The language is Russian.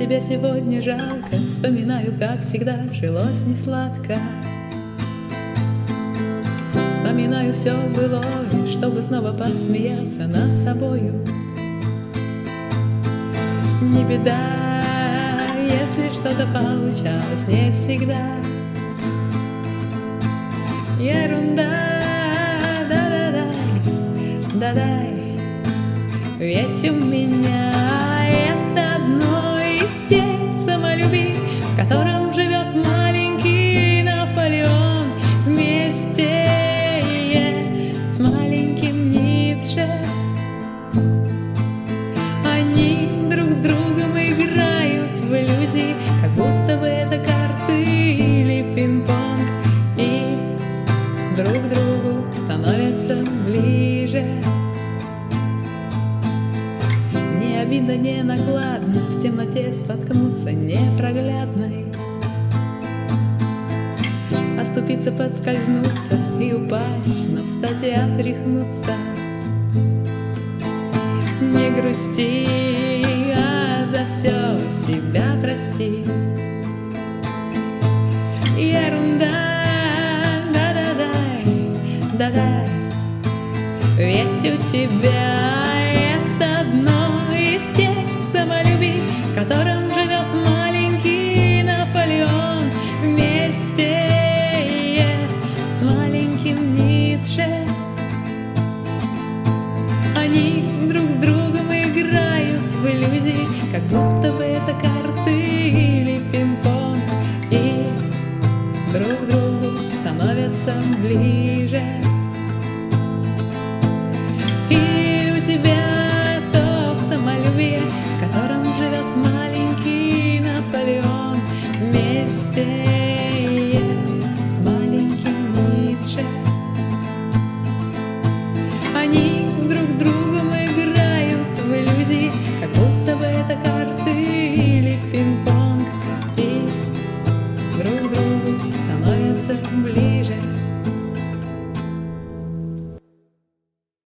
тебя сегодня жалко, вспоминаю, как всегда жилось несладко. Вспоминаю все былое, чтобы снова посмеяться над собою. Не беда, если что-то получалось не всегда. Ерунда, да-дай, ведь у меня это одно из тех самолюбий, в котором живет маленький Наполеон вместе с маленьким Ницше. Они друг с другом играют в иллюзии, как будто бы это карты или пинг-понг, и друг к другу становятся ближе. Не обидно, не накладно в темноте споткнуться непроглядной, оступиться, подскользнуться и упасть, но встать и отряхнуться. Не грусти, а за все себя прости. Ерунда, да-дай, ведь у тебя это одно из тех самолюбий, в котором живет маленький Наполеон вместе с маленьким Ницше. Они друг с другом играют в иллюзии, как будто бы это карты или пинг-понг, и друг к другу становятся ближе. И у тебя то самолюбие, в котором живет маленький Наполеон вместе с маленьким Ницше. Они друг с другом играют в иллюзии, как будто бы это карты или пинг-понг, и друг к другу становятся ближе.